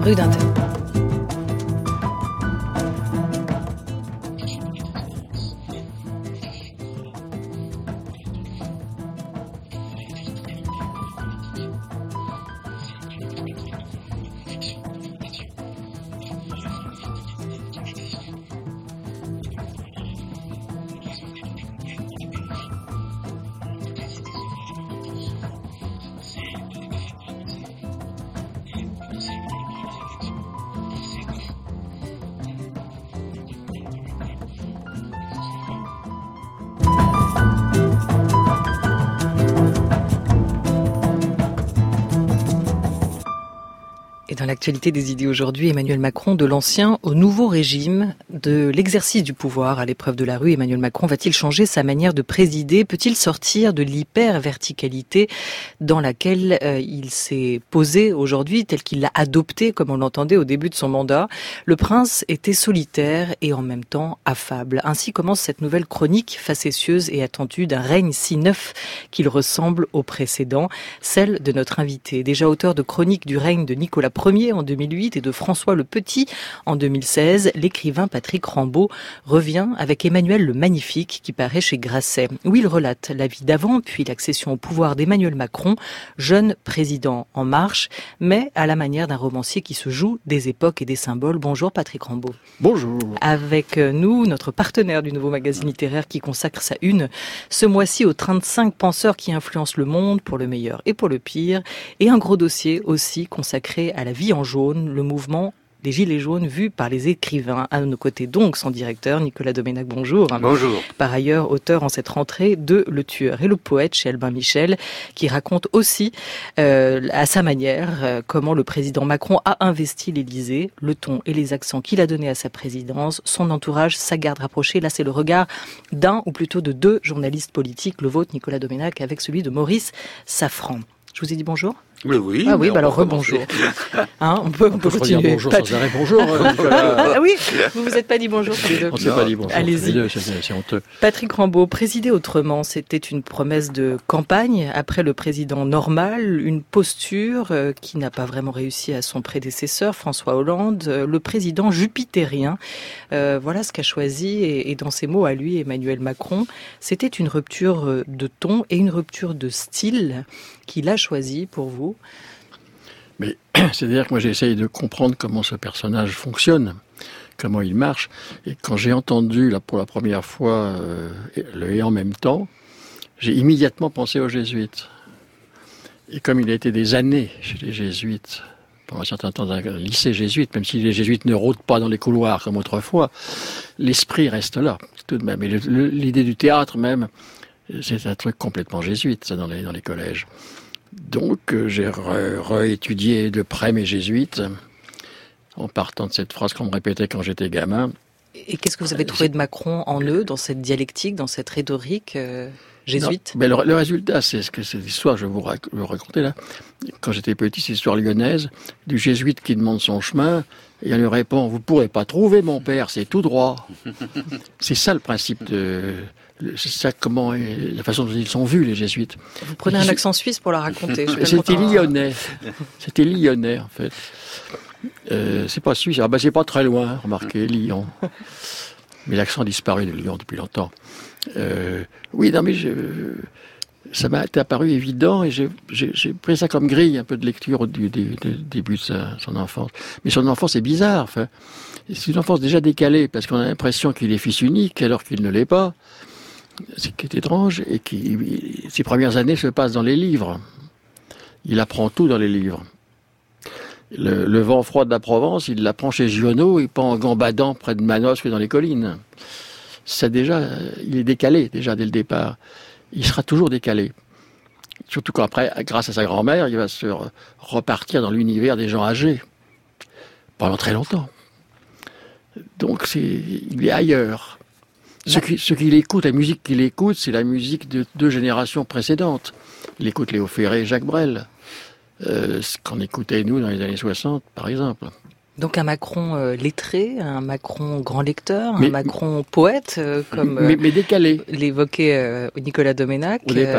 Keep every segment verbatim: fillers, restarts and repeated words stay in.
rue d'Inter. Dans l'actualité des idées aujourd'hui, Emmanuel Macron, de l'ancien au nouveau régime, de l'exercice du pouvoir à l'épreuve de la rue, Emmanuel Macron va-t-il changer sa manière de présider? Peut-il sortir de l'hyper-verticalité dans laquelle euh, il s'est posé aujourd'hui, tel qu'il l'a adopté, comme on l'entendait au début de son mandat? Le prince était solitaire et en même temps affable. Ainsi commence cette nouvelle chronique facétieuse et attendue d'un règne si neuf qu'il ressemble au précédent, celle de notre invité. Déjà auteur de chronique du règne de Nicolas Ier en deux mille huit et de François le Petit en deux mille seize, l'écrivain Patrick Rambaud revient avec Emmanuel le Magnifique qui paraît chez Grasset, où il relate la vie d'avant puis l'accession au pouvoir d'Emmanuel Macron, jeune président en marche, mais à la manière d'un romancier qui se joue des époques et des symboles. Bonjour Patrick Rambaud. Bonjour. Avec nous, notre partenaire du nouveau magazine littéraire qui consacre sa une ce mois-ci aux trente-cinq penseurs qui influencent le monde pour le meilleur et pour le pire, et un gros dossier aussi consacré à la vie en jaune, le mouvement des Gilets jaunes vu par les écrivains. À nos côtés donc son directeur, Nicolas Doménac, bonjour. Bonjour. Par ailleurs, auteur en cette rentrée de Le Tueur et le Poète chez Albin Michel, qui raconte aussi euh, à sa manière euh, comment le président Macron a investi l'Élysée, le ton et les accents qu'il a donnés à sa présidence, son entourage, sa garde rapprochée. Là, c'est le regard d'un ou plutôt de deux journalistes politiques, le vôtre, Nicolas Doménac, avec celui de Maurice Safran. Je vous ai dit bonjour ? Oui, oui. Ah oui, bah alors rebonjour. Hein, on peut, on peut on continuer. Dire bonjour sans arrêt bonjour. Ah oui, vous vous êtes pas dit bonjour tous les deux. On ne s'est pas dit bonjour. Allez-y. Deux, c'est, c'est honteux. Patrick Rambaud, présider autrement, c'était une promesse de campagne après le président normal, une posture euh, qui n'a pas vraiment réussi à son prédécesseur François Hollande, euh, le président jupitérien. Euh, voilà ce qu'a choisi et, et dans ses mots à lui Emmanuel Macron, c'était une rupture de ton et une rupture de style qu'il a choisi pour vous. Mais c'est-à-dire que moi j'essaye de comprendre comment ce personnage fonctionne, comment il marche. Et quand j'ai entendu là, pour la première fois euh, le « et en même temps », j'ai immédiatement pensé aux jésuites. Et comme il a été des années chez les jésuites, pendant un certain temps dans un lycée jésuite, même si les jésuites ne rôdent pas dans les couloirs comme autrefois, l'esprit reste là, tout de même. Et le, le, l'idée du théâtre même, c'est un truc complètement jésuite, ça, dans les, dans les collèges. Donc, euh, j'ai re, réétudié de près mes jésuites, en partant de cette phrase qu'on me répétait quand j'étais gamin. Et qu'est-ce que vous avez trouvé de Macron en eux, dans cette dialectique, dans cette rhétorique euh, jésuite? Non, mais le, le résultat, c'est ce que c'est l'histoire, je vais vous rac- vous raconter là. Quand j'étais petit, c'est l'histoire lyonnaise, du jésuite qui demande son chemin, et on lui répond « Vous ne pourrez pas trouver, mon père, c'est tout droit. » C'est ça le principe de... C'est ça comment, la façon dont ils sont vus, les jésuites. Vous prenez un accent suisse pour la raconter. Je C'était lyonnais. C'était lyonnais, en fait. Euh, c'est pas suisse. Ah ben, c'est pas très loin, remarquez, Lyon. Mais l'accent a disparu de Lyon depuis longtemps. Euh, oui, non, mais je, ça m'a été apparu évident et j'ai, j'ai, j'ai pris ça comme grille, un peu de lecture du, du, du début de sa, son enfance. Mais son enfance est bizarre, enfin. C'est une enfance déjà décalée, parce qu'on a l'impression qu'il est fils unique, alors qu'il ne l'est pas. Ce qui est étrange, et qui, ses premières années se passent dans les livres. Il apprend tout dans les livres. Le, le vent froid de la Provence, il l'apprend chez Giono, et pas en gambadant près de Manosque dans les collines. Ça déjà, il est décalé, déjà, dès le départ. Il sera toujours décalé. Surtout qu'après, grâce à sa grand-mère, il va se repartir dans l'univers des gens âgés. Pendant très longtemps. Donc, c'est, il est ailleurs. Ce, qui, ce qu'il écoute, la musique qu'il écoute, c'est la musique de deux générations précédentes. Il écoute Léo Ferré et Jacques Brel. Euh, ce qu'on écoutait, nous, dans les années soixante, par exemple. Donc un Macron euh, lettré, un Macron grand lecteur, mais, un Macron poète, euh, comme mais, mais décalé. Euh, l'évoquait euh, Nicolas Doménac. Au départ.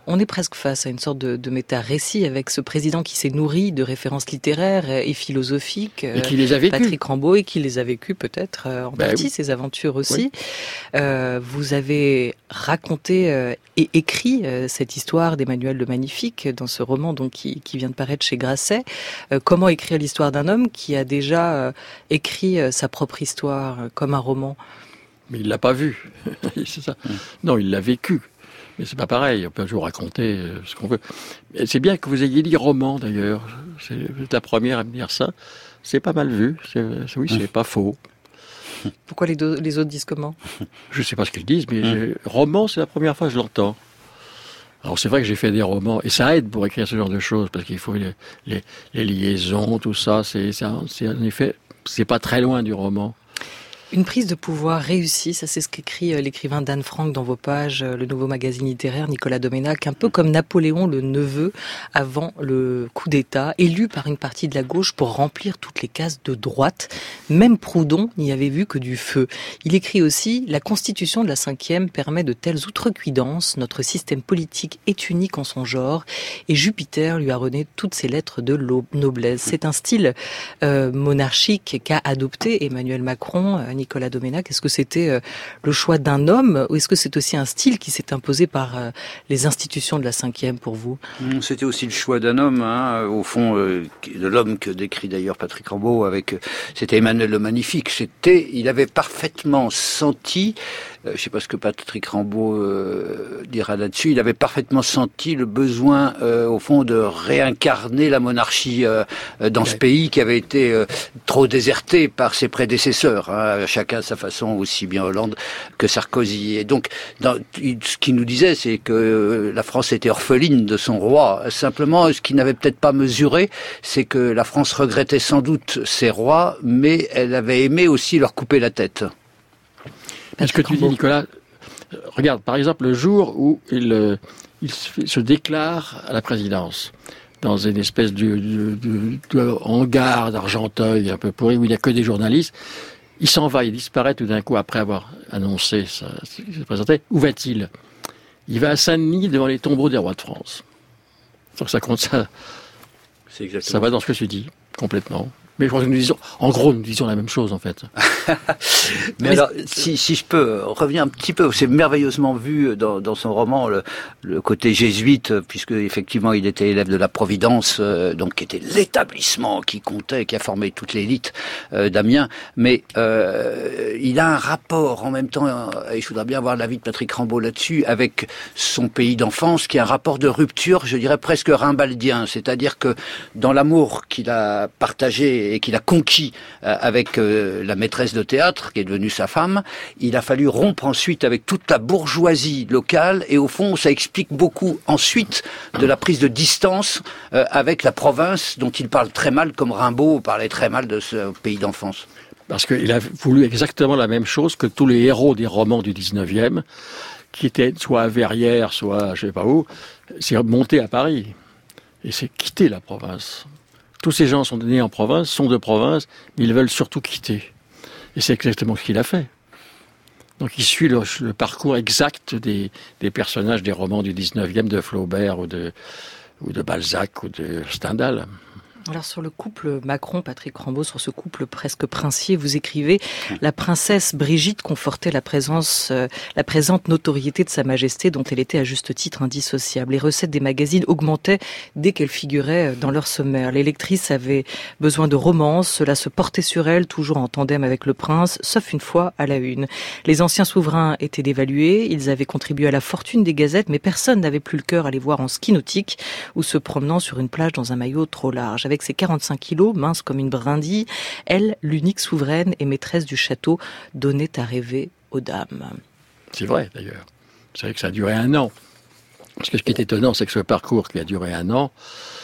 On est presque face à une sorte de, de méta-récit avec ce président qui s'est nourri de références littéraires et philosophiques. Et qui les a vécues. Patrick Rambaud, et qui les a vécues peut-être en ben partie, oui. Ses aventures aussi. Oui. Euh, vous avez raconté euh, et écrit euh, cette histoire d'Emmanuel le Magnifique dans ce roman donc, qui, qui vient de paraître chez Grasset. Euh, comment écrire l'histoire d'un homme qui a déjà euh, écrit euh, sa propre histoire euh, comme un roman? Mais il l'a pas vu. C'est ça. Mmh. Non, il l'a vécu. Mais c'est pas pareil, on peut toujours raconter ce qu'on veut. Et c'est bien que vous ayez dit roman d'ailleurs. C'est la première à me dire ça. C'est pas mal vu. C'est, oui, c'est pas faux. Pourquoi les, deux, les autres disent comment? Je sais pas ce qu'ils disent, mais mmh. roman, c'est la première fois que je l'entends. Alors c'est vrai que j'ai fait des romans, et ça aide pour écrire ce genre de choses, parce qu'il faut les, les, les liaisons, tout ça. C'est, c'est, c'est en effet, c'est pas très loin du roman. Une prise de pouvoir réussie, ça c'est ce qu'écrit l'écrivain Dan Frank dans vos pages, le nouveau magazine littéraire, Nicolas Doménac, un peu comme Napoléon le neveu avant le coup d'État, élu par une partie de la gauche pour remplir toutes les cases de droite. Même Proudhon n'y avait vu que du feu. Il écrit aussi « La constitution de la cinquième permet de telles outrecuidances, notre système politique est unique en son genre, et Jupiter lui a rené toutes ses lettres de noblesse ». C'est un style euh, monarchique qu'a adopté Emmanuel Macron, Nicolas Doménac. Est-ce que c'était le choix d'un homme ou est-ce que c'est aussi un style qui s'est imposé par les institutions de la cinquième pour vous? C'était aussi le choix d'un homme, hein, au fond, euh, de l'homme que décrit d'ailleurs Patrick Rambaud avec, c'était Emmanuel le Magnifique. C'était, il avait parfaitement senti, euh, je ne sais pas ce que Patrick Rambaud euh, dira là-dessus, il avait parfaitement senti le besoin, euh, au fond, de réincarner la monarchie euh, dans ouais. ce pays qui avait été euh, trop déserté par ses prédécesseurs, hein, chacun à sa façon, aussi bien Hollande que Sarkozy. Et donc, dans, ce qu'il nous disait, c'est que la France était orpheline de son roi. Simplement, ce qu'il n'avait peut-être pas mesuré, c'est que la France regrettait sans doute ses rois, mais elle avait aimé aussi leur couper la tête. Est-ce que tu dis, Nicolas, regarde, par exemple, le jour où il, il se déclare à la présidence, dans une espèce de, de, de, de hangar d'Argenteuil un peu pourri, où il n'y a que des journalistes, il s'en va, il disparaît tout d'un coup après avoir annoncé sa, se présenter. Où va-t-il? Il va à Saint-Denis devant les tombeaux des rois de France. Donc ça compte, ça, c'est exactement ça va dans ce que tu dis, complètement. Mais je crois que nous disons, en gros, nous disons la même chose, en fait. Mais alors, si, si je peux revenir un petit peu, c'est merveilleusement vu dans, dans son roman, le, le côté jésuite, puisque effectivement, il était élève de la Providence, euh, donc qui était l'établissement qui comptait, qui a formé toute l'élite euh, d'Amiens. Mais euh, il a un rapport, en même temps, et je voudrais bien avoir l'avis de Patrick Rambaud là-dessus, avec son pays d'enfance, qui est un rapport de rupture, je dirais presque rimbaldien. C'est-à-dire que dans l'amour qu'il a partagé et qu'il a conquis euh, avec euh, la maîtresse de théâtre, qui est devenue sa femme, il a fallu rompre ensuite avec toute la bourgeoisie locale, et au fond, ça explique beaucoup ensuite de la prise de distance euh, avec la province, dont il parle très mal, comme Rimbaud parlait très mal de ce pays d'enfance. Parce qu'il a voulu exactement la même chose que tous les héros des romans du dix-neuvième, qui étaient soit à Verrières, soit je sais pas où, c'est monté à Paris, et c'est quitter la province. Tous ces gens sont nés en province, sont de province, mais ils veulent surtout quitter. Et c'est exactement ce qu'il a fait. Donc il suit le, le parcours exact des, des personnages des romans du dix-neuvième, de Flaubert ou de, ou de Balzac ou de Stendhal. Alors sur le couple Macron-Patrick Rambaud, sur ce couple presque princier, vous écrivez « La princesse Brigitte confortait la présence, euh, la présente notoriété de sa majesté dont elle était à juste titre indissociable. Les recettes des magazines augmentaient dès qu'elle figurait dans leur sommaire. Les lectrices avaient besoin de romance, cela se portait sur elle, toujours en tandem avec le prince, sauf une fois à la une. Les anciens souverains étaient dévalués, ils avaient contribué à la fortune des gazettes, mais personne n'avait plus le cœur à les voir en ski nautique ou se promenant sur une plage dans un maillot trop large. Avec ses quarante-cinq kilos, mince comme une brindille, elle, l'unique souveraine et maîtresse du château, donnait à rêver aux dames. » C'est vrai, d'ailleurs. C'est vrai que ça a duré un an. Parce que ce qui est étonnant, c'est que ce parcours qui a duré un an,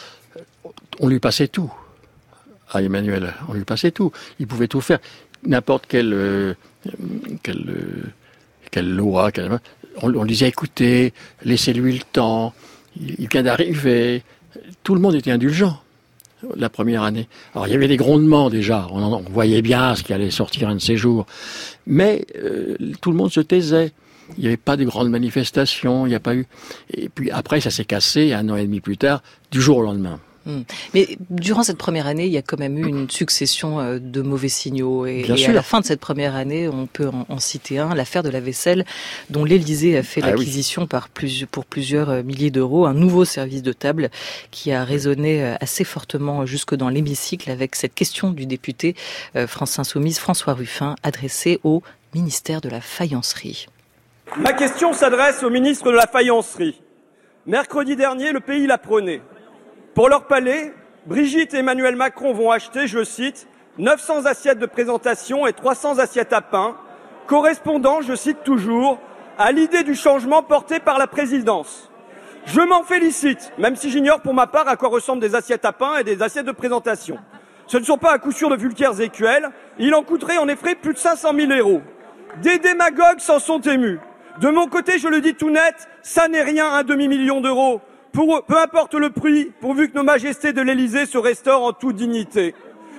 on lui passait tout. À Emmanuel, on lui passait tout. Il pouvait tout faire. N'importe quelle, euh, quelle, euh, quelle loi, quelle, on, on lui disait, écoutez, laissez-lui le temps, il, il vient d'arriver. Tout le monde était indulgent. La première année. Alors il y avait des grondements déjà, on, en, on voyait bien ce qui allait sortir un de ces jours, mais euh, tout le monde se taisait. Il n'y avait pas de grandes manifestations, il n'y a pas eu... Et puis après, ça s'est cassé, un an et demi plus tard, du jour au lendemain. Mais durant cette première année, il y a quand même eu une succession de mauvais signaux. Et, Bien et sûr. à la fin de cette première année, on peut en, en citer un, l'affaire de la vaisselle, dont l'Élysée a fait ah l'acquisition oui. par plus, pour plusieurs milliers d'euros, un nouveau service de table qui a résonné assez fortement jusque dans l'hémicycle avec cette question du député euh, France Insoumise François Ruffin, adressée au ministère de la Faïencerie. Ma question s'adresse au ministre de la Faïencerie. Mercredi dernier, le pays l'apprenait. Pour leur palais, Brigitte et Emmanuel Macron vont acheter, je cite, neuf cents assiettes de présentation et trois cents assiettes à pain, correspondant, je cite toujours, à l'idée du changement porté par la présidence. Je m'en félicite, même si j'ignore pour ma part à quoi ressemblent des assiettes à pain et des assiettes de présentation. Ce ne sont pas à coup sûr de vulgaires écuelles, il en coûterait en effet plus de cinq cent mille euros. Des démagogues s'en sont émus. De mon côté, je le dis tout net, ça n'est rien un demi-million d'euros. Pour, peu importe le prix, pourvu que nos majestés de l'Élysée se restaurent en toute dignité.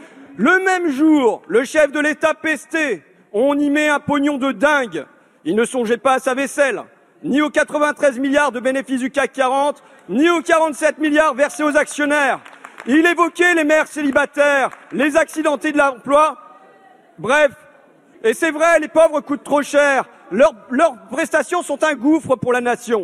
Le même jour, le chef de l'État pestait. On y met un pognon de dingue. Il ne songeait pas à sa vaisselle, ni aux quatre-vingt-treize milliards de bénéfices du C A C quarante, ni aux quarante-sept milliards versés aux actionnaires. Il évoquait les mères célibataires, les accidentés de l'emploi. Bref, et c'est vrai, les pauvres coûtent trop cher. Leurs, leurs prestations sont un gouffre pour la nation.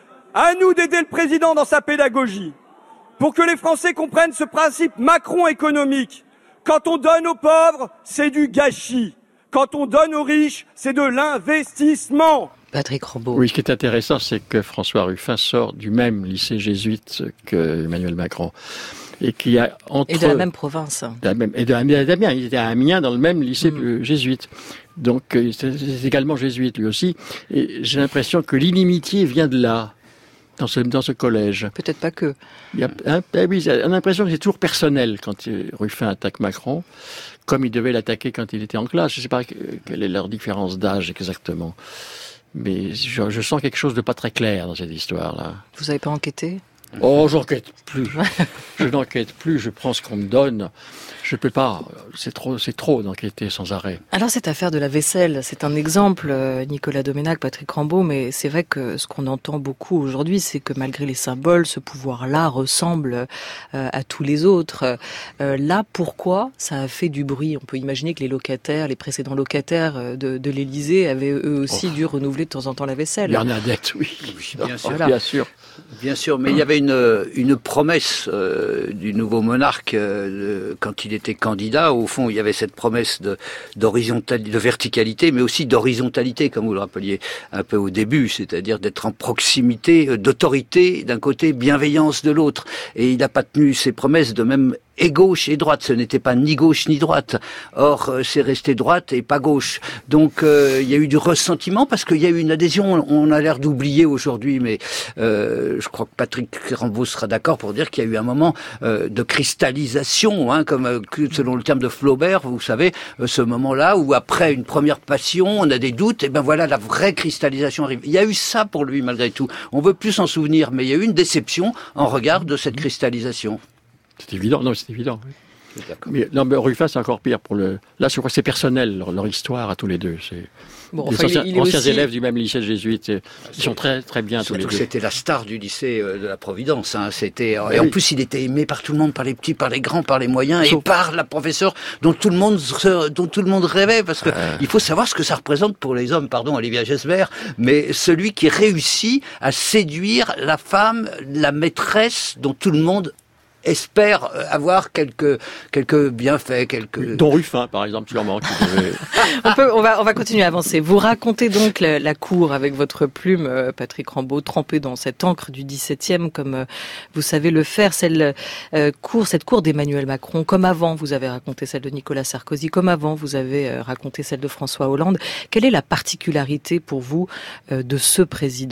À nous d'aider le président dans sa pédagogie, pour que les Français comprennent ce principe Macron économique. Quand on donne aux pauvres, c'est du gâchis. Quand on donne aux riches, c'est de l'investissement. Patrick Rambaud. Oui, ce qui est intéressant, c'est que François Ruffin sort du même lycée jésuite que Emmanuel Macron. Et qui a entre... Et de la même province. De la même, et de Amiens. Il était à Amiens dans le même lycée mmh. jésuite. Donc, c'est également jésuite lui aussi. Et j'ai l'impression que l'inimitié vient de là. Dans ce, dans ce collège. Peut-être pas que. Il y a, hein, oui, on a l'impression que c'est toujours personnel quand Ruffin attaque Macron, comme il devait l'attaquer quand il était en classe. Je ne sais pas quelle est leur différence d'âge exactement. Mais je, je sens quelque chose de pas très clair dans cette histoire-là. Vous n'avez pas enquêté ? Oh, j'enquête plus. Je n'enquête plus, je prends ce qu'on me donne. Je peux pas, c'est trop, c'est trop d'enquêter sans arrêt. Alors cette affaire de la vaisselle, c'est un exemple, Nicolas Doménac, Patrick Rambaud, mais c'est vrai que ce qu'on entend beaucoup aujourd'hui, c'est que malgré les symboles, ce pouvoir-là ressemble euh, à tous les autres. Euh, là, pourquoi ça a fait du bruit ? On peut imaginer que les locataires, les précédents locataires de, de l'Élysée avaient eux aussi oh. dû renouveler de temps en temps la vaisselle. Bernadette, oui. oui bien sûr. Voilà. Bien sûr. Bien sûr, mais il y avait une, une promesse euh, du nouveau monarque euh, de, quand il était candidat. Au fond, il y avait cette promesse de, d'horizontalité, de verticalité, mais aussi d'horizontalité, comme vous le rappeliez un peu au début, c'est-à-dire d'être en proximité, d'autorité d'un côté, bienveillance de l'autre. Et il n'a pas tenu ses promesses de même et gauche et droite, ce n'était pas ni gauche ni droite. Or, c'est resté droite et pas gauche. Donc, euh, il y a eu du ressentiment parce qu'il y a eu une adhésion. On a l'air d'oublier aujourd'hui, mais euh, je crois que Patrick Rambaud sera d'accord pour dire qu'il y a eu un moment euh, de cristallisation, hein, comme euh, selon le terme de Flaubert, vous savez, euh, ce moment-là où après une première passion, on a des doutes, et ben voilà, la vraie cristallisation arrive. Il y a eu ça pour lui malgré tout. On veut plus s'en souvenir, mais il y a eu une déception en regard de cette cristallisation. C'est évident, non, c'est évident. Oui. Mais, non, mais Ruffin, c'est encore pire pour le. Là, je crois que c'est personnel, leur, leur histoire à tous les deux. C'est bon, des enfin, anciens, il est anciens aussi... élèves du même lycée jésuite. Ils sont très, très bien tous les deux. C'était la star du lycée de la Providence. Hein. C'était oui. Et en plus, il était aimé par tout le monde, par les petits, par les grands, par les moyens, Sauf... et par la professeure dont tout le monde, dont tout le monde rêvait. Parce que euh... il faut savoir ce que ça représente pour les hommes. Pardon, Olivia Gesbert, mais celui qui réussit à séduire la femme, la maîtresse dont tout le monde espère avoir quelques quelques bienfaits, quelques dont Ruffin par exemple sûrement. Qui devait... on peut, on va on va continuer à avancer. Vous racontez donc la, la cour avec votre plume, Patrick Rambaud, trempée dans cette encre du dix-septième, comme vous savez le faire. Celle euh, cour, cette cour d'Emmanuel Macron, comme avant vous avez raconté celle de Nicolas Sarkozy, comme avant vous avez raconté celle de François Hollande. Quelle est la particularité pour vous euh, de ce président-là ?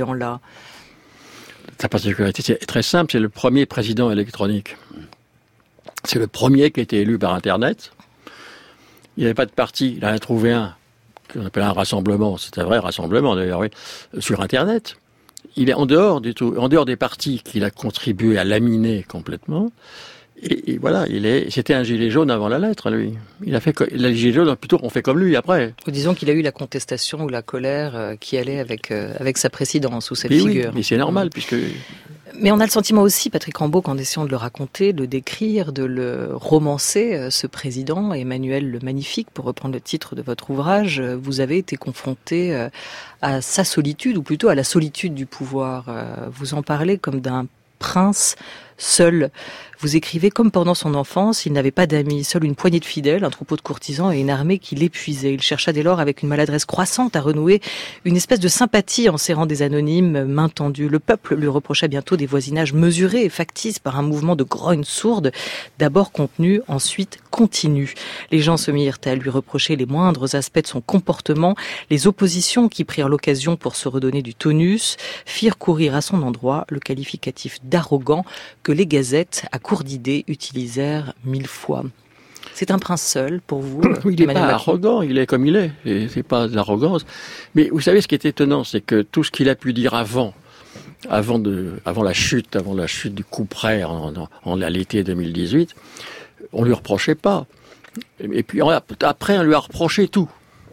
Sa particularité, c'est très simple, c'est le premier président électronique. C'est le premier qui a été élu par Internet. Il n'y avait pas de parti, il en a trouvé un, qu'on appelle un rassemblement, c'est un vrai rassemblement d'ailleurs, oui, sur Internet. Il est en dehors du tout, en dehors des partis qu'il a contribué à laminer complètement. Et, et voilà, il est, c'était un gilet jaune avant la lettre, lui. Il a fait, les gilets jaunes, plutôt qu'on fait comme lui après. Ou disons qu'il a eu la contestation ou la colère euh, qui allait avec, euh, avec sa présidence ou cette mais figure. Oui, mais c'est normal, mmh. puisque... Mais on a le sentiment aussi, Patrick Rambaud, qu'en essayant de le raconter, de le décrire, de le romancer, euh, ce président, Emmanuel le Magnifique, pour reprendre le titre de votre ouvrage, euh, vous avez été confronté euh, à sa solitude, ou plutôt à la solitude du pouvoir. Euh, vous en parlez comme d'un prince seul. Vous écrivez comme pendant son enfance, il n'avait pas d'amis, seule une poignée de fidèles, un troupeau de courtisans et une armée qui l'épuisait. Il chercha dès lors avec une maladresse croissante à renouer une espèce de sympathie en serrant des anonymes, main tendue. Le peuple lui reprocha bientôt des voisinages mesurés et factices par un mouvement de grogne sourde, d'abord contenu, ensuite continu. Les gens se mirent à lui reprocher les moindres aspects de son comportement. Les oppositions qui prirent l'occasion pour se redonner du tonus firent courir à son endroit le qualificatif d'arrogant que les gazettes, à court d'idées, utilisèrent mille fois. C'est un prince seul, pour vous? Oui, il n'est pas arrogant, il est comme il est. Et c'est pas de l'arrogance. Mais vous savez, ce qui est étonnant, c'est que tout ce qu'il a pu dire avant, avant, de, avant la chute, avant la chute du coup près en, en, en l'été deux mille dix-huit, on lui reprochait pas. Et puis après, on lui a reproché tout.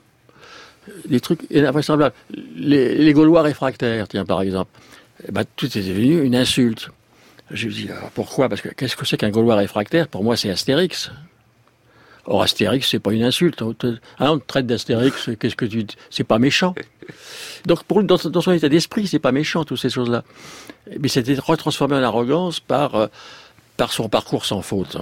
Des trucs invraisemblables. Les, les Gaulois réfractaires, tiens, par exemple. Eh ben, tout est devenu une insulte. Je me dis, alors pourquoi? Parce que qu'est-ce que c'est qu'un Gaulois réfractaire? Pour moi, c'est Astérix. Or, Astérix, c'est pas une insulte. On te, hein, on te traite d'Astérix, qu'est-ce que tu... C'est pas méchant. Donc, pour, dans, dans son état d'esprit, c'est pas méchant, toutes ces choses-là. Mais c'était retransformé en arrogance par, euh, par son parcours sans faute.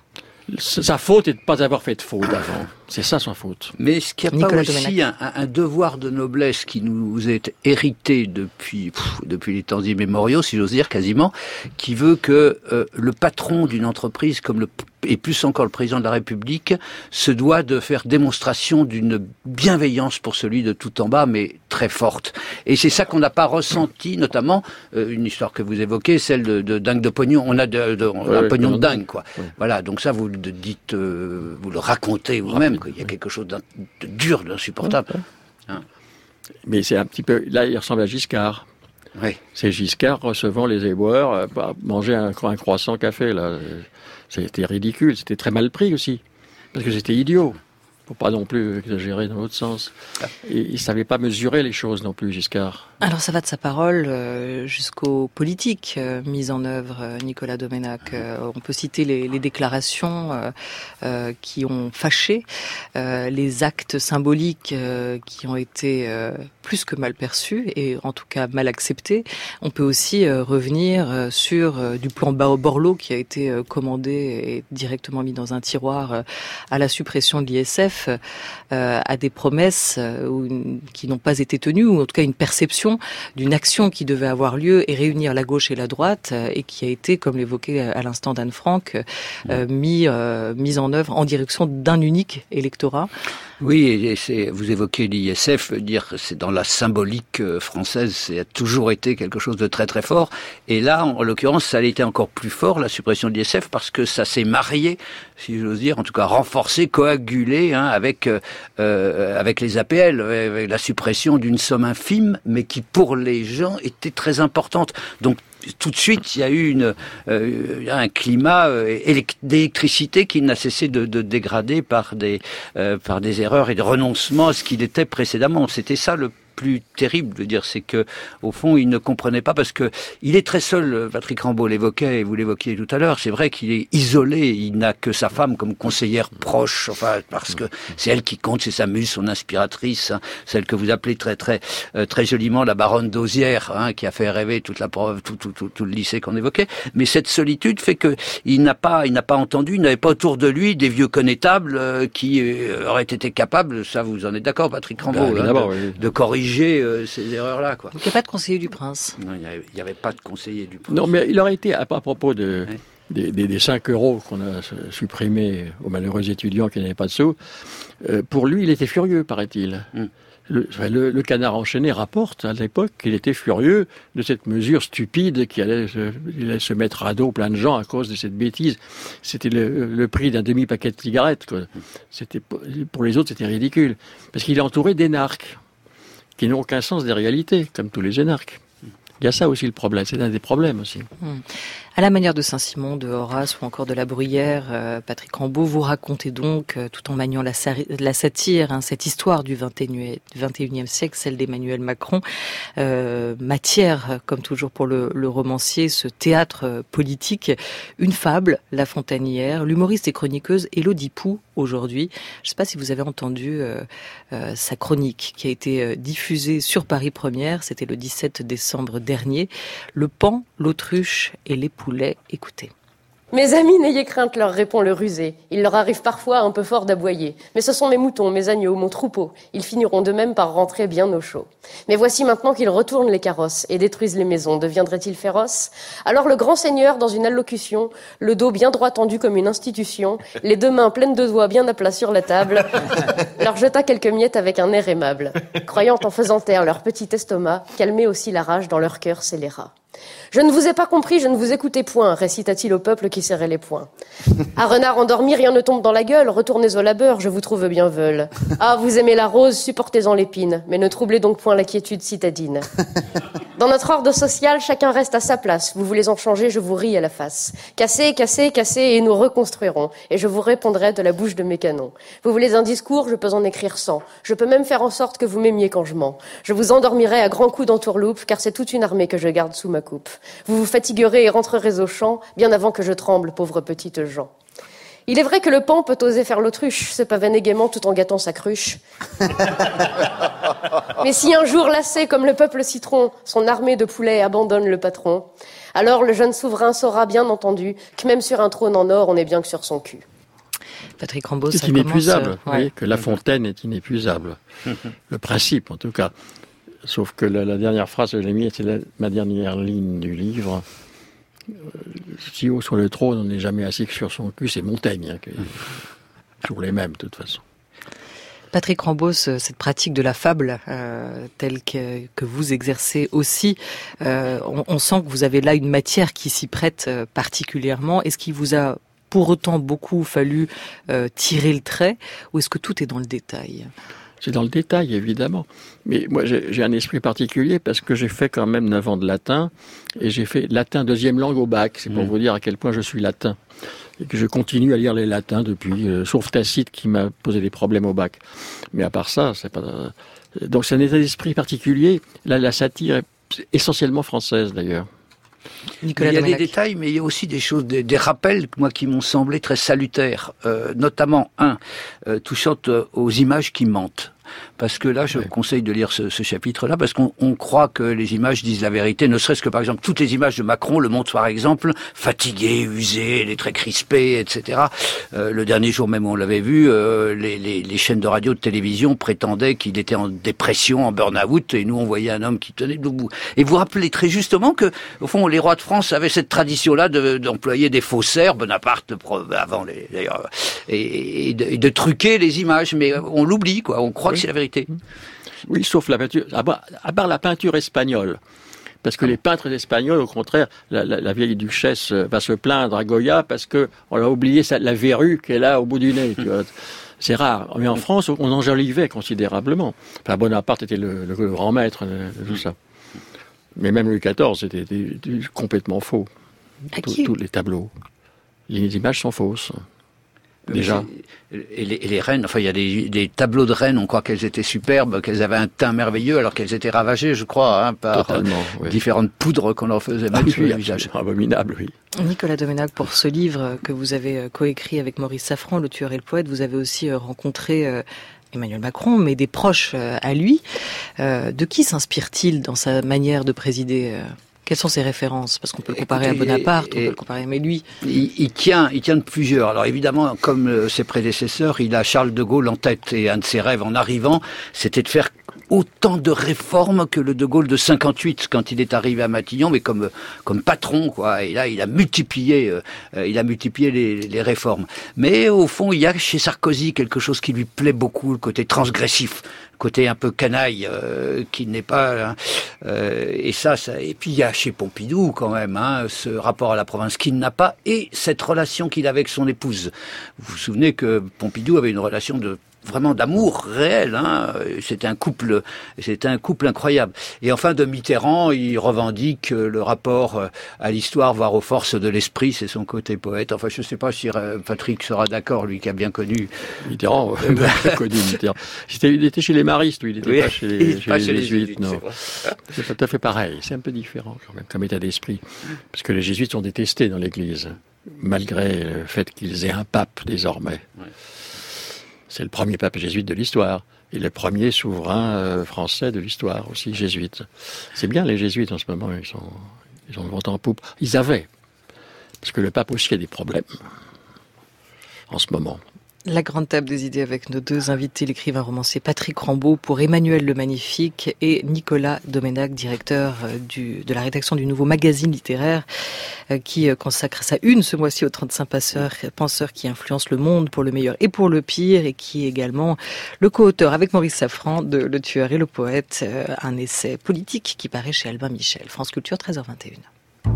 Sa faute est de ne pas avoir fait de faute avant. C'est ça sa faute. Mais est-ce qu'il n'y a Nicolas pas aussi un, un devoir de noblesse qui nous est hérité depuis, pff, depuis les temps immémoriaux, si j'ose dire, quasiment, qui veut que euh, le patron d'une entreprise, comme le et plus encore le président de la République, se doit de faire démonstration d'une bienveillance pour celui de tout en bas, mais très forte. Et c'est ça qu'on n'a pas ressenti, notamment, euh, une histoire que vous évoquez, celle de, de dingue de pognon. On a de, de on a un ouais, pognon de dingue, quoi. Ouais. Voilà, donc ça, vous le dites, euh, vous le racontez vous-même, quoi. Il y a quelque chose de dur, d'insupportable. Ouais, ouais. Hein. Mais c'est un petit peu... Là, il ressemble à Giscard. Oui. C'est Giscard recevant les éboueurs, euh, manger un, un croissant café, là... C'était ridicule, c'était très mal pris aussi, parce que c'était idiot. Faut pas non plus exagérer dans l'autre sens. Et il savait pas mesurer les choses non plus, Giscard. Alors ça va de sa parole euh, jusqu'aux politiques euh, mises en œuvre, euh, Nicolas Domenach. Euh, on peut citer les, les déclarations euh, euh, qui ont fâché, euh, les actes symboliques euh, qui ont été euh, plus que mal perçus et en tout cas mal acceptés. On peut aussi euh, revenir euh, sur euh, du plan Borloo qui a été euh, commandé et directement mis dans un tiroir euh, à la suppression de l'I S F. Euh, à des promesses euh, ou une, qui n'ont pas été tenues, ou en tout cas une perception d'une action qui devait avoir lieu et réunir la gauche et la droite, euh, et qui a été, comme l'évoquait à l'instant d'Anne Frank, euh, mis, euh, mise en œuvre en direction d'un unique électorat. Oui, et c'est, vous évoquez l'I S F, dire que c'est dans la symbolique française, c'est a toujours été quelque chose de très très fort. Et là, en l'occurrence, ça a été encore plus fort, la suppression de l'I S F, parce que ça s'est marié, si j'ose dire, en tout cas renforcé, coagulé, hein, avec euh, avec les A P L, avec la suppression d'une somme infime, mais qui pour les gens était très importante. Donc tout de suite, il y a eu une, euh, un climat euh, d'électricité qui n'a cessé de, de dégrader par des, euh, par des erreurs et de renoncements à ce qu'il était précédemment. C'était ça le plus terrible de dire, c'est que au fond il ne comprenait pas, parce que il est très seul. Patrick Rambaud l'évoquait et vous l'évoquiez tout à l'heure. C'est vrai qu'il est isolé. Il n'a que sa femme comme conseillère proche, enfin parce que c'est elle qui compte, c'est sa muse, son inspiratrice, hein, celle que vous appelez très très euh, très joliment la baronne d'Osière, hein, qui a fait rêver toute la tout tout tout, tout le lycée qu'on évoquait. Mais cette solitude fait que il n'a pas il n'a pas entendu, il n'avait pas autour de lui des vieux connétables euh, qui euh, auraient été capables. Ça, vous en êtes d'accord, Patrick Rambaud, ben, hein, de, oui. de corriger Euh, ces erreurs-là, quoi. Donc il n'y a pas de conseiller du prince. Non, il n'y avait, avait pas de conseiller du prince. Non, mais il aurait été, à, à propos de, ouais. des, des, des cinq euros qu'on a supprimés aux malheureux étudiants qui n'avaient pas de sous, euh, pour lui, il était furieux, paraît-il. Mm. Le, le, le Canard enchaîné rapporte à l'époque qu'il était furieux de cette mesure stupide qui allait se, allait se mettre à dos plein de gens à cause de cette bêtise. C'était le, le prix d'un demi-paquet de cigarettes, quoi. C'était, pour les autres, c'était ridicule. Parce qu'il est entouré d'énarques qui n'ont aucun sens des réalités, comme tous les énarques. Il y a ça aussi le problème, c'est un des problèmes aussi. Hum. À la manière de Saint-Simon, de Horace ou encore de La Bruyère, euh, Patrick Rambaud, vous racontez donc, euh, tout en maniant la, sari- la satire, hein, cette histoire du vingt et unième siècle, celle d'Emmanuel Macron, euh, matière, comme toujours pour le, le romancier, ce théâtre euh, politique, une fable, La Fontanière, l'humoriste et chroniqueuse Élodie Pou, aujourd'hui. Je ne sais pas si vous avez entendu euh, euh, sa chronique qui a été euh, diffusée sur Paris Première, c'était le dix-sept décembre dernier, Le Paon, l'autruche et les poulets. Écoutez. Mes amis, n'ayez crainte, leur répond le rusé. Il leur arrive parfois un peu fort d'aboyer. Mais ce sont mes moutons, mes agneaux, mon troupeau. Ils finiront de même par rentrer bien au chaud. Mais voici maintenant qu'ils retournent les carrosses et détruisent les maisons. Deviendraient-ils féroces ? Alors le grand seigneur, dans une allocution, le dos bien droit tendu comme une institution, les deux mains pleines de doigts bien à plat sur la table, leur jeta quelques miettes avec un air aimable, croyant en faisant taire leur petit estomac, calmer aussi la rage dans leur cœur scélérat. Je ne vous ai pas compris, je ne vous écoutais point, récita-t-il au peuple qui serrait les poings. À renard endormi, rien ne tombe dans la gueule, retournez au labeur, je vous trouve bien veule. Ah, vous aimez la rose, supportez-en l'épine, mais ne troublez donc point la quiétude citadine. Dans notre ordre social, chacun reste à sa place, vous voulez en changer, je vous ris à la face. Cassez, cassez, cassez, et nous reconstruirons, et je vous répondrai de la bouche de mes canons. Vous voulez un discours, je peux en écrire cent, je peux même faire en sorte que vous m'aimiez quand je mens. Je vous endormirai à grands coups d'entourloupe, car c'est toute une armée que je garde sous ma coupe. Vous vous fatiguerez et rentrerez au champ, bien avant que je tremble, pauvre petite Jean. Il est vrai que le paon peut oser faire l'autruche, se pavaner gaiement tout en gâtant sa cruche. Mais si un jour, lassé comme le peuple citron, son armée de poulets abandonne le patron, alors le jeune souverain saura bien entendu que même sur un trône en or, on est bien que sur son cul. Patrick Rambaud, c'est ça inépuisable. commence, euh, vous voyez que La Fontaine est inépuisable. Le principe, en tout cas. Sauf que la, la dernière phrase que j'ai mise, c'est la, ma dernière ligne du livre. Euh, si haut sur le trône, on n'est jamais assis que sur son cul, c'est Montaigne, hein, qui est toujours les mêmes, de toute façon. Patrick Rambaud, cette pratique de la fable, euh, telle que, que vous exercez aussi, euh, on, on sent que vous avez là une matière qui s'y prête euh, particulièrement. Est-ce qu'il vous a pour autant beaucoup fallu euh, tirer le trait, ou est-ce que tout est dans le détail ? C'est dans le détail, évidemment. Mais moi, j'ai, j'ai un esprit particulier parce que j'ai fait quand même neuf ans de latin et j'ai fait latin deuxième langue au bac. C'est pour mmh. vous dire à quel point je suis latin. Et que je continue à lire les latins depuis, euh, sauf Tacite qui m'a posé des problèmes au bac. Mais à part ça, c'est pas... Euh, donc c'est un état d'esprit particulier. Là, la satire est essentiellement française, d'ailleurs. Nicolas il y a Domenech. Des détails, mais il y a aussi des choses, des, des rappels, moi, qui m'ont semblé très salutaires. Euh, notamment, un, euh, touchant euh, aux images qui mentent. Parce que là, je oui. conseille de lire ce, ce chapitre-là, parce qu'on on croit que les images disent la vérité, ne serait-ce que, par exemple, toutes les images de Macron le montrent, par exemple, fatigué, usé, les traits crispés, et cetera. Euh, le dernier jour même où on l'avait vu, euh, les, les, les chaînes de radio, de télévision prétendaient qu'il était en dépression, en burn-out, et nous, on voyait un homme qui tenait debout. Et vous rappelez très justement que, au fond, les rois de France avaient cette tradition-là de, d'employer des faussaires, Bonaparte, avant les, d'ailleurs, et, et, de, et de truquer les images, mais on l'oublie, quoi. On croit oui. que c'est la vérité. Oui, sauf la peinture, à part, à part la peinture espagnole. Parce que les peintres espagnols, au contraire, la, la, la vieille duchesse va se plaindre à Goya parce que on a oublié sa, la verrue qu'elle a au bout du nez. Tu vois. C'est rare. Mais en France, on enjolivait considérablement. Enfin, Bonaparte était le, le, le grand maître de tout ça. Mais même Louis quatorze, c'était complètement faux. Tous les tableaux. Les images sont fausses. Déjà. Et les, et les reines, enfin il y a des, des tableaux de reines, on croit qu'elles étaient superbes, qu'elles avaient un teint merveilleux, alors qu'elles étaient ravagées, je crois, hein, par euh, oui. différentes poudres qu'on leur faisait mettre ah, sur oui, le visage. Abominable, oui. Nicolas Domenech, pour ce livre que vous avez coécrit avec Maurice Safran, Le tueur et le poète, vous avez aussi rencontré euh, Emmanuel Macron, mais des proches euh, à lui. Euh, de qui s'inspire-t-il dans sa manière de présider euh Quelles sont ses références? Parce qu'on peut le comparer Écoutez, à Bonaparte, et, et, on peut le comparer, mais lui... Il, il tient, il tient de plusieurs. Alors évidemment, comme euh, ses prédécesseurs, il a Charles de Gaulle en tête, et un de ses rêves en arrivant, c'était de faire autant de réformes que le de Gaulle de cinquante-huit, quand il est arrivé à Matignon, mais comme comme patron, quoi. Et là, il a multiplié, euh, il a multiplié les, les réformes. Mais au fond, il y a chez Sarkozy quelque chose qui lui plaît beaucoup, le côté transgressif, le côté un peu canaille, euh, qui n'est pas. Euh, et ça, ça. Et puis il y a chez Pompidou quand même, hein, ce rapport à la province qu'il n'a pas, et cette relation qu'il a avec son épouse. Vous vous souvenez que Pompidou avait une relation de vraiment d'amour réel. Hein. C'était un couple, c'était un couple incroyable. Et enfin, de Mitterrand, il revendique le rapport à l'histoire, voire aux forces de l'esprit. C'est son côté poète. Enfin, je ne sais pas si Patrick sera d'accord, lui qui a bien connu Mitterrand. Euh, bien connu Mitterrand. C'était, il était chez les maristes, lui. Il n'était oui, pas chez les, chez pas les chez jésuites. jésuites, non, c'est, c'est pas tout à fait pareil. C'est un peu différent quand même comme état d'esprit, parce que les jésuites sont détestés dans l'Église, malgré le fait qu'ils aient un pape désormais. Ouais. C'est le premier pape jésuite de l'histoire. Et le premier souverain euh, français de l'histoire, aussi jésuite. C'est bien, les jésuites, en ce moment, ils sont, ils ont le vent en poupe. Ils avaient. Parce que le pape aussi a des problèmes. En ce moment. La grande table des idées avec nos deux invités, l'écrivain romancier Patrick Rambaud pour Emmanuel le Magnifique et Nicolas Doménac, directeur du, de la rédaction du nouveau magazine littéraire qui consacre sa une ce mois-ci aux trente-cinq penseurs, penseurs qui influencent le monde pour le meilleur et pour le pire, et qui est également le co-auteur avec Maurice Safran de Le Tueur et le Poète, un essai politique qui paraît chez Albin Michel. France Culture, treize heures vingt et une.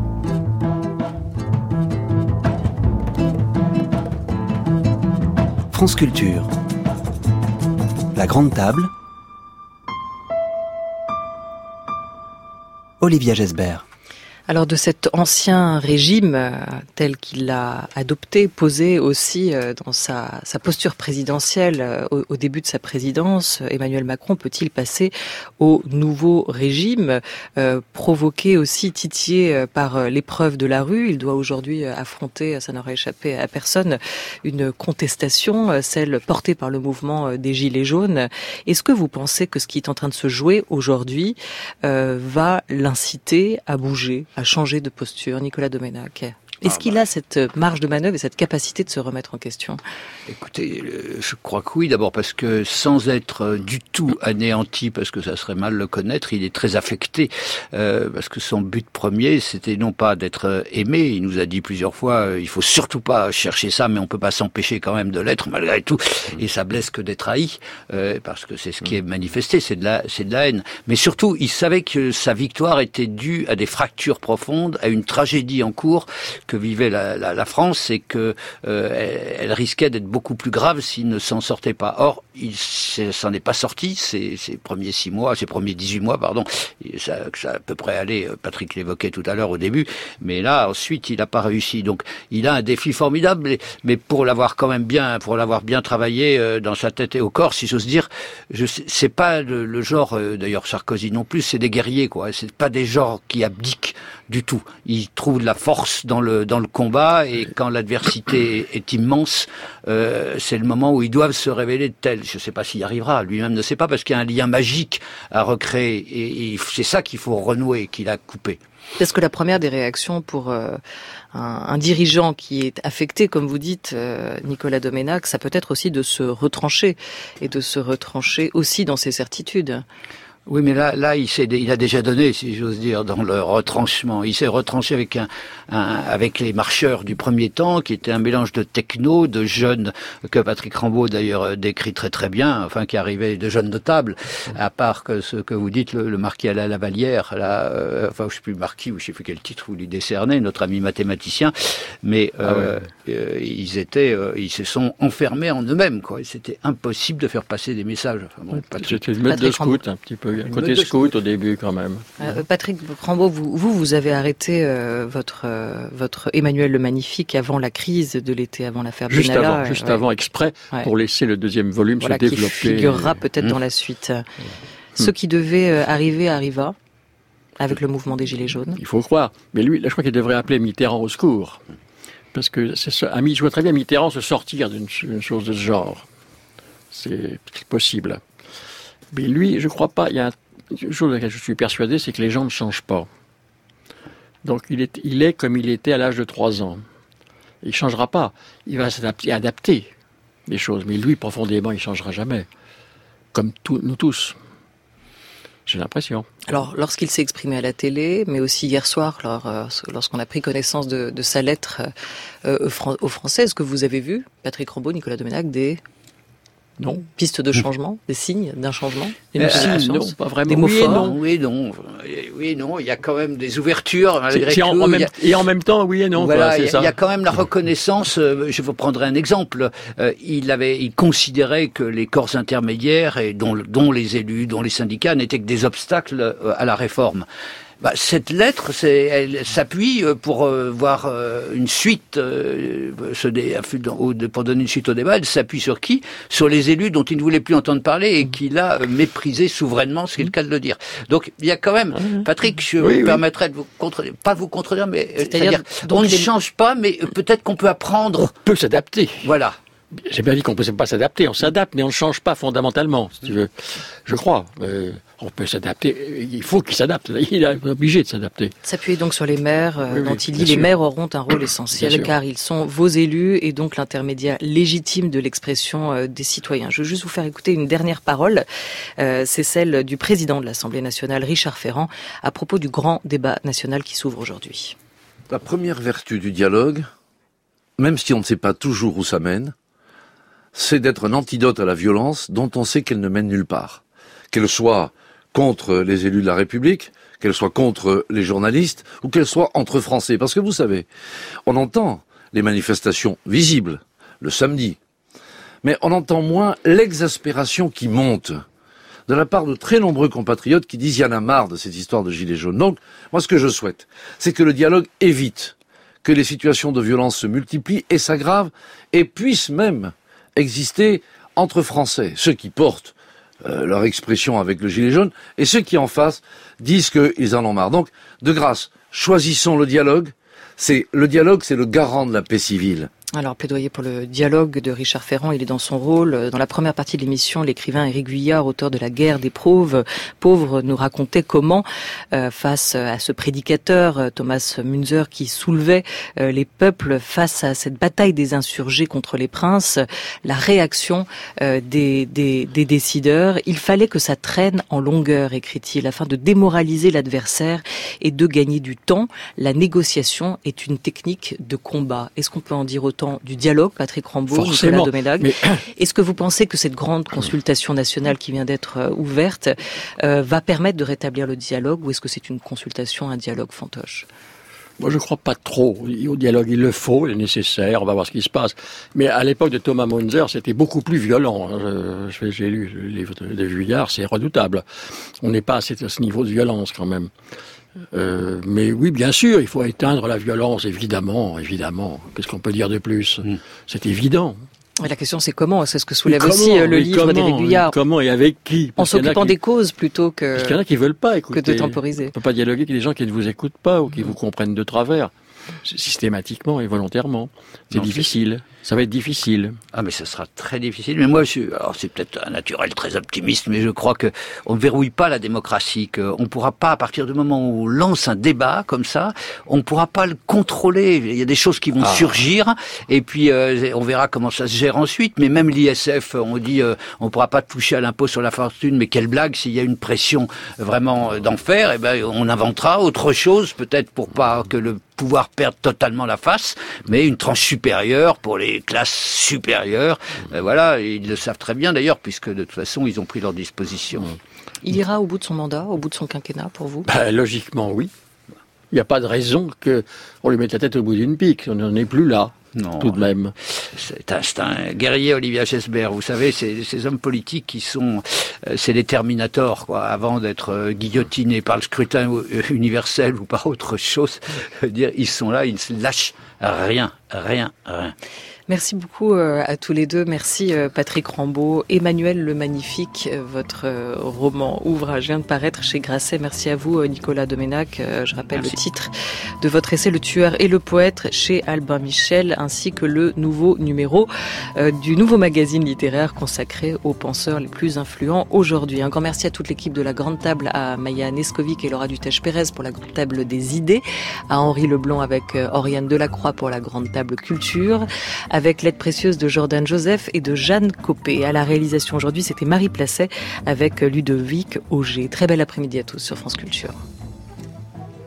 France Culture. La grande table. Olivia Gesbert. Alors de cet ancien régime euh, tel qu'il l'a adopté, posé aussi euh, dans sa, sa posture présidentielle euh, au, au début de sa présidence, Emmanuel Macron peut-il passer au nouveau régime, euh, provoqué aussi, titillé euh, par euh, l'épreuve de la rue. Il doit aujourd'hui euh, affronter, ça n'aurait échappé à personne, une contestation, euh, celle portée par le mouvement euh, des Gilets jaunes. Est-ce que vous pensez que ce qui est en train de se jouer aujourd'hui euh, va l'inciter à bouger, à changer de posture, Nicolas Doménac? Est-ce ah qu'il bah. a cette marge de manœuvre et cette capacité de se remettre en question? Écoutez, je crois que oui, d'abord parce que sans être du tout anéanti, parce que ça serait mal le connaître, il est très affecté, euh, parce que son but premier, c'était non pas d'être aimé, il nous a dit plusieurs fois, euh, il faut surtout pas chercher ça, mais on peut pas s'empêcher quand même de l'être malgré tout, et ça blesse que d'être haï, euh, parce que c'est ce qui est manifesté, c'est de la, c'est de la haine. Mais surtout, il savait que sa victoire était due à des fractures profondes, à une tragédie en cours, que vivait la, la, la France, et que euh, elle, elle risquait d'être beaucoup plus grave s'il ne s'en sortait pas. Or, il s'en est pas sorti ces, ces premiers six mois, ces premiers dix-huit mois, pardon. Et ça, ça a à peu près allé. Patrick l'évoquait tout à l'heure au début, mais là ensuite il n'a pas réussi. Donc il a un défi formidable, mais, mais pour l'avoir quand même bien, pour l'avoir bien travaillé euh, dans sa tête et au corps, si j'ose dire, je sais, c'est pas le, le genre. Euh, d'ailleurs Sarkozy non plus, c'est des guerriers quoi. C'est pas des genres qui abdiquent du tout. Ils trouvent de la force dans le dans le combat, et quand l'adversité est immense, euh, c'est le moment où ils doivent se révéler de tels. Je ne sais pas s'il y arrivera, lui-même ne sait pas, parce qu'il y a un lien magique à recréer, et, et c'est ça qu'il faut renouer, qu'il a coupé. Est-ce que la première des réactions pour euh, un, un dirigeant qui est affecté, comme vous dites, euh, Nicolas Doménac, ça peut être aussi de se retrancher, et de se retrancher aussi dans ses certitudes? Oui, mais là, là, il s'est, il a déjà donné, si j'ose dire, dans le retranchement. Il s'est retranché avec un, un, avec les marcheurs du premier temps, qui était un mélange de techno, de jeunes, que Patrick Rambaud d'ailleurs décrit très très bien, enfin, qui arrivaient de jeunes notables, à part que ce que vous dites, le, le marquis à la Lavallière, là, euh, enfin, je sais plus le marquis, ou je sais plus quel titre vous lui décernez, notre ami mathématicien, mais, euh, ah ouais. euh, ils étaient, euh, ils se sont enfermés en eux-mêmes, quoi. Et c'était impossible de faire passer des messages. Enfin, bon, Patrick, c'était le maître de scout, un petit peu. Côté scout au début quand même. Euh, Patrick Rambaud, vous, vous, vous avez arrêté euh, votre euh, votre Emmanuel le Magnifique avant la crise de l'été, avant l'affaire Benalla. Juste avant, juste ouais. avant, exprès, ouais. pour laisser le deuxième volume voilà, se développer. Qui figurera peut-être mmh. dans la suite. Mmh. Ce qui devait euh, arriver arriva, avec le mouvement des Gilets jaunes. Il faut croire. Mais lui, là, je crois qu'il devrait appeler Mitterrand au secours. Parce que c'est ça. Je vois très bien Mitterrand se sortir d'une chose de ce genre. C'est possible. Mais lui, je ne crois pas. Il y a une chose à laquelle je suis persuadé, c'est que les gens ne changent pas. Donc il est, il est comme il était à l'âge de trois ans. Il ne changera pas. Il va s'adapter, adapter les choses. Mais lui, profondément, il ne changera jamais. Comme tout, nous tous. J'ai l'impression. Alors, lorsqu'il s'est exprimé à la télé, mais aussi hier soir, lors, euh, lorsqu'on a pris connaissance de, de sa lettre euh, aux Français, est-ce que vous avez vu, Patrick Rambaud, Nicolas Doménac, des... Non. Pistes de changement, des signes d'un changement, des euh, signes, non, pas vraiment. Des mots oui forts. Non, oui, non, oui, oui, non, il y a quand même des ouvertures, malgré c'est, c'est tout. En, en même, a... Et en même temps, oui et non. Voilà, il y, y a quand même la reconnaissance. Euh, je vous prendrai un exemple. Euh, il avait, il considérait que les corps intermédiaires, et dont, dont les élus, dont les syndicats, n'étaient que des obstacles euh, à la réforme. Bah, cette lettre, c'est, elle s'appuie pour euh, voir euh, une suite, euh, ce dé, pour donner une suite au débat. Elle s'appuie sur qui ? Sur les élus dont il ne voulait plus entendre parler et qu'il a euh, méprisé souverainement, ce qui est le cas de le dire. Donc il y a quand même, Patrick, je oui, me oui. permettrai de vous contredire, pas vous contredire, mais c'est-à-dire, c'est-à-dire on les... ne change pas, mais peut-être qu'on peut apprendre. On peut s'adapter. Voilà. J'ai bien dit qu'on ne peut pas s'adapter, on s'adapte, mais on ne change pas fondamentalement, si tu veux. Je crois. Euh, on peut s'adapter, il faut qu'il s'adapte, il est obligé de s'adapter. S'appuyer donc sur les maires, euh, oui, dont oui, il dit les maires auront un rôle essentiel, car ils sont vos élus et donc l'intermédiaire légitime de l'expression euh, des citoyens. Je veux juste vous faire écouter une dernière parole, euh, c'est celle du président de l'Assemblée nationale, Richard Ferrand, à propos du grand débat national qui s'ouvre aujourd'hui. La première vertu du dialogue, même si on ne sait pas toujours où ça mène, c'est d'être un antidote à la violence dont on sait qu'elle ne mène nulle part. Qu'elle soit contre les élus de la République, qu'elle soit contre les journalistes, ou qu'elle soit entre Français. Parce que vous savez, on entend les manifestations visibles, le samedi, mais on entend moins l'exaspération qui monte de la part de très nombreux compatriotes qui disent « il y en a marre de cette histoire de gilets jaunes ». Donc, moi ce que je souhaite, c'est que le dialogue évite que les situations de violence se multiplient et s'aggravent, et puissent même exister entre Français, ceux qui portent euh, leur expression avec le gilet jaune, et ceux qui en face disent qu'ils en ont marre. Donc, de grâce, choisissons le dialogue. C'est le dialogue, c'est le garant de la paix civile. Alors, plaidoyer pour le dialogue de Richard Ferrand, il est dans son rôle. Dans la première partie de l'émission, l'écrivain Éric Vuillard, auteur de La guerre des pauvres, pauvres, nous racontait comment, euh, face à ce prédicateur, Thomas Münzer, qui soulevait euh, les peuples face à cette bataille des insurgés contre les princes, la réaction euh, des, des, des décideurs. Il fallait que ça traîne en longueur, écrit-il, afin de démoraliser l'adversaire et de gagner du temps. La négociation est une technique de combat. Est-ce qu'on peut en dire autant du dialogue, Patrick Rambaud, Nicolas Doménac. Mais... Est-ce que vous pensez que cette grande consultation nationale qui vient d'être euh, ouverte euh, va permettre de rétablir le dialogue, ou est-ce que c'est une consultation, un dialogue fantoche ? Moi, je ne crois pas trop. Au dialogue, il le faut, il est nécessaire, on va voir ce qui se passe. Mais à l'époque de Thomas Münzer, c'était beaucoup plus violent. Je, j'ai lu le livre de Vuillard, c'est redoutable. On n'est pas à ce niveau de violence, quand même. Euh, mais oui, bien sûr, il faut éteindre la violence, évidemment, évidemment. Qu'est-ce qu'on peut dire de plus ? mmh. C'est évident. Et la question, c'est comment ? C'est ce que soulève comment, aussi le livre d'Éric Vuillard. Comment et avec qui ? En s'occupant qui... des causes plutôt que, Parce qu'il y en a qui veulent pas écouter, que de temporiser. On ne peut pas dialoguer avec des gens qui ne vous écoutent pas ou qui mmh. vous comprennent de travers, systématiquement et volontairement. C'est non, difficile. C'est... Ça va être difficile. Ah, mais ça sera très difficile. Mais moi, je suis, alors c'est peut-être un naturel très optimiste, mais je crois que on ne verrouille pas la démocratie, qu'on ne pourra pas, à partir du moment où on lance un débat comme ça, on ne pourra pas le contrôler. Il y a des choses qui vont ah. surgir, et puis euh, on verra comment ça se gère ensuite. Mais même l'I S F, on dit, euh, on ne pourra pas toucher à l'impôt sur la fortune, mais quelle blague, s'il y a une pression vraiment d'enfer, eh ben, on inventera autre chose, peut-être pour pas que le pouvoir perdre totalement la face, mais une tranche supérieure pour les classes supérieures. Ben voilà, ils le savent très bien d'ailleurs, puisque de toute façon, ils ont pris leurs dispositions. Il ira au bout de son mandat, au bout de son quinquennat, pour vous ? Ben, logiquement, oui. Il n'y a pas de raison qu'on lui mette la tête au bout d'une pique. On n'en est plus là. Non, tout de même. C'est un, c'est un guerrier, Olivier Hachesberg. Vous savez, c'est ces hommes politiques qui sont, euh, c'est les terminators, quoi. Avant d'être euh, guillotinés par le scrutin universel ou par autre chose, dire, ils sont là, ils ne se lâchent rien, rien, rien. Merci beaucoup à tous les deux. Merci Patrick Rambaud, Emmanuel le Magnifique, votre roman ouvrage vient de paraître chez Grasset. Merci à vous Nicolas Doménac. Je rappelle Merci. Le titre de votre essai Le Tueur et le Poète chez Albin Michel, ainsi que le nouveau numéro du nouveau magazine littéraire consacré aux penseurs les plus influents aujourd'hui. Un grand merci à toute l'équipe de La Grande Table, à Maya Neskovic et Laura Dutèche-Pérez pour La Grande Table des idées, à Henri Leblanc avec Oriane Delacroix pour La Grande Table Culture, avec l'aide précieuse de Jordan Joseph et de Jeanne Copé. À la réalisation aujourd'hui, c'était Marie Placet avec Ludovic Auger. Très bel après-midi à tous sur France Culture.